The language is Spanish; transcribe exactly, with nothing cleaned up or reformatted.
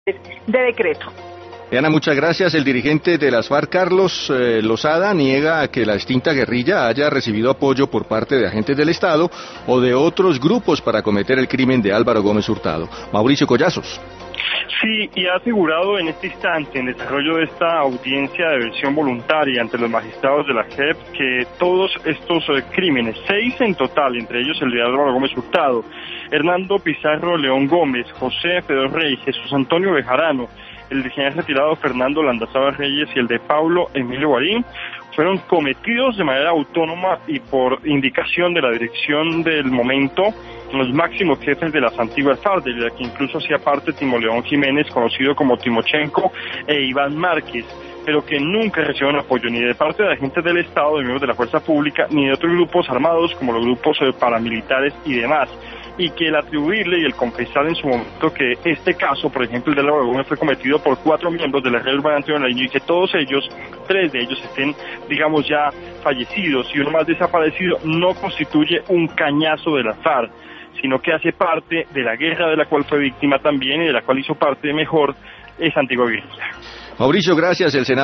de decreto. Diana, muchas gracias. El dirigente de las FARC, Carlos eh, Lozada, niega que la extinta guerrilla haya recibido apoyo por parte de agentes del Estado o de otros grupos para cometer el crimen de Álvaro Gómez Hurtado. Mauricio Collazos. Sí, y ha asegurado en este instante, en desarrollo de esta audiencia de versión voluntaria ante los magistrados de la J E P, que todos estos eh, crímenes, seis en total, entre ellos el de Álvaro Gómez Hurtado, Hernando Pizarro León Gómez, José Fedor Rey, Jesús Antonio Bejarano, el de general retirado Fernando Landazaba Reyes y el de Paulo Emilio Guarín, fueron cometidos de manera autónoma y por indicación de la dirección del momento, los máximos jefes de las antiguas FARC, de la que incluso hacía parte Timo León Jiménez, conocido como Timochenko, e Iván Márquez, pero que nunca recibieron apoyo ni de parte de agentes del Estado, de miembros de la fuerza pública, ni de otros grupos armados como los grupos paramilitares y demás. Y que el atribuirle y el confesar en su momento que este caso, por ejemplo, el de Álvaro Gómez, fue cometido por cuatro miembros de la red urbana Antonio Nariño y que todos ellos, tres de ellos estén, digamos, ya fallecidos y uno más desaparecido, no constituye un cañazo de la FARC, sino que hace parte de la guerra de la cual fue víctima también y de la cual hizo parte mejor esa antigua guerrilla. Mauricio, gracias. El Senado